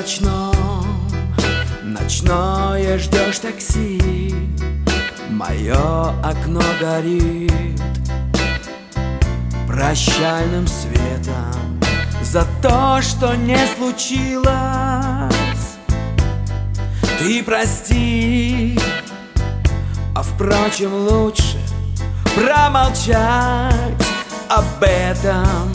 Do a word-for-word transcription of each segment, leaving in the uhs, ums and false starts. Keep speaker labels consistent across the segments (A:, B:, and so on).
A: ночном, ночное ждешь такси, мое окно горит прощальным светом за то, что не случилось. Ты прости, а впрочем лучше промолчать об этом.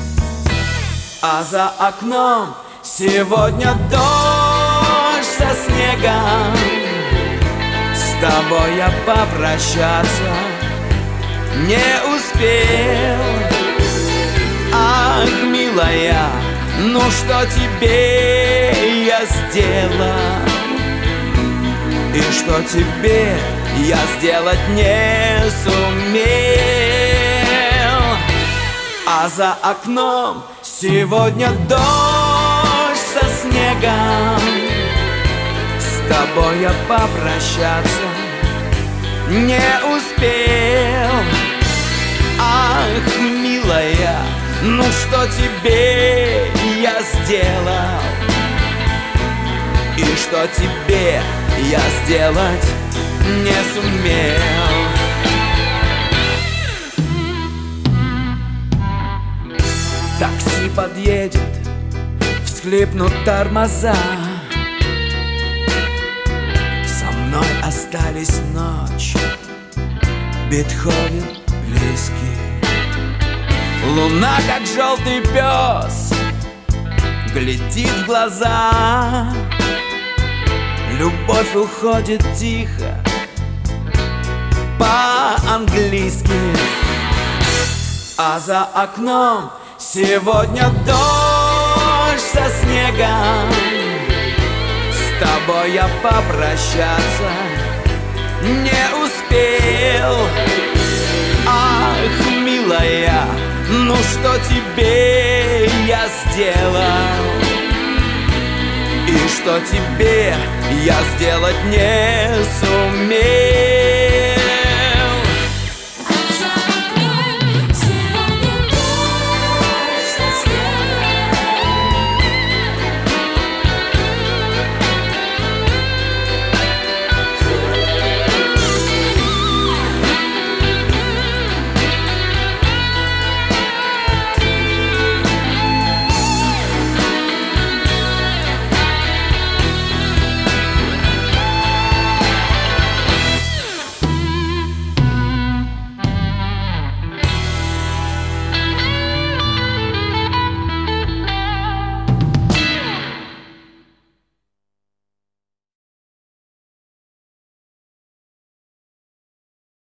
A: А за окном сегодня дождь со снегом. С тобой я попрощаться не успел. Ах, милая, ну что тебе я сделал? И что тебе я сделать не сумел? А за окном сегодня дождь со снегом. С тобой я попрощаться не успел. Ах, милая, ну что тебе я сделал? И что тебе я сделать не сумел? Такси подъедет, всхлипнут тормоза. Со мной остались ночь, Бетховен, виски. Луна, как желтый пес, глядит в глаза. Любовь уходит тихо, по-английски. А за окном сегодня дождь со снегом. С тобой я попрощаться не успел. Ах, милая, ну что тебе я сделал? И что тебе я сделать не сумел?